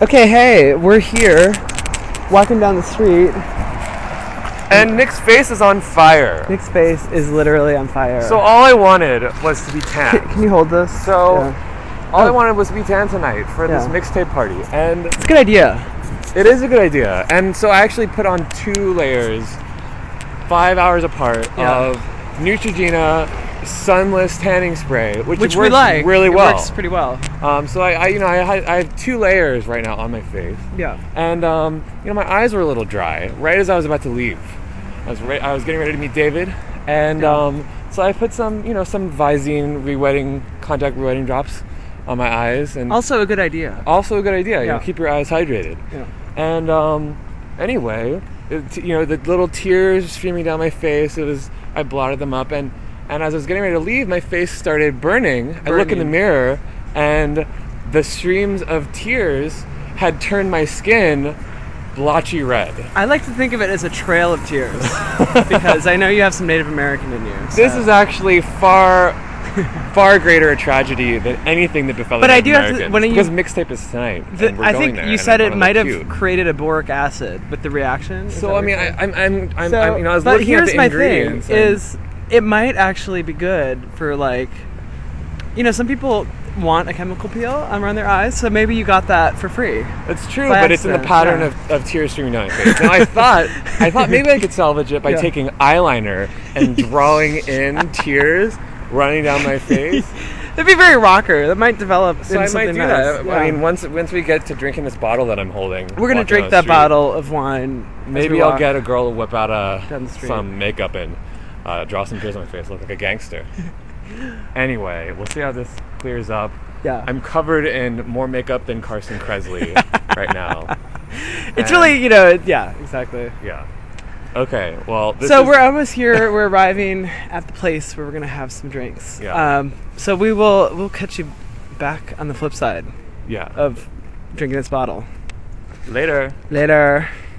Okay, hey, we're here, walking down the street. And Nick's face is on fire. Nick's face is literally on fire. So all I wanted was to be tan. Can you hold this? So all I wanted was to be tan tonight for this mixtape party. And it's a good idea. It is a good idea. And so I actually put on 2 layers, 5 hours apart, of Neutrogena sunless tanning spray, which we works like. really well. It works pretty well. So I have 2 layers right now on my face. Yeah. And my eyes were a little dry right as I was about to leave. I was getting ready to meet David, and so I put some Visine contact rewetting drops on my eyes, and also a good idea. Yeah. Keep your eyes hydrated. Yeah. And anyway, the little tears streaming down my face. I blotted them up, and as I was getting ready to leave, my face started burning. I look in the mirror, and the streams of tears had turned my skin blotchy red. I like to think of it as a trail of tears because I know you have some Native American in you. So. This is actually far greater a tragedy than anything that befell. But I do have to because mixtape is tonight. I think you said it might have created a boric acid with the reaction. So I mean, I was looking at the ingredients. But here's my thing: it might actually be good for some people want a chemical peel around their eyes, so maybe you got that for free. It's true, but it's in the pattern of tears streaming down my face. Now I thought maybe I could salvage it by taking eyeliner and drawing in tears running down my face. That'd be very rocker. That might develop. So I might do that. Yeah. I mean, once we get to drinking this bottle that I'm holding, we're gonna drink that bottle of wine. Maybe I'll get a girl to whip out some makeup and draw some tears on my face, look like a gangster. Anyway, we'll see how this clears up. Yeah. I'm covered in more makeup than Carson Kressley right now. It's really, yeah, exactly. Yeah. Okay, well... we're almost here. We're arriving at the place where we're going to have some drinks. Yeah. So we'll catch you back on the flip side. Yeah. Of drinking this bottle. Later. Later.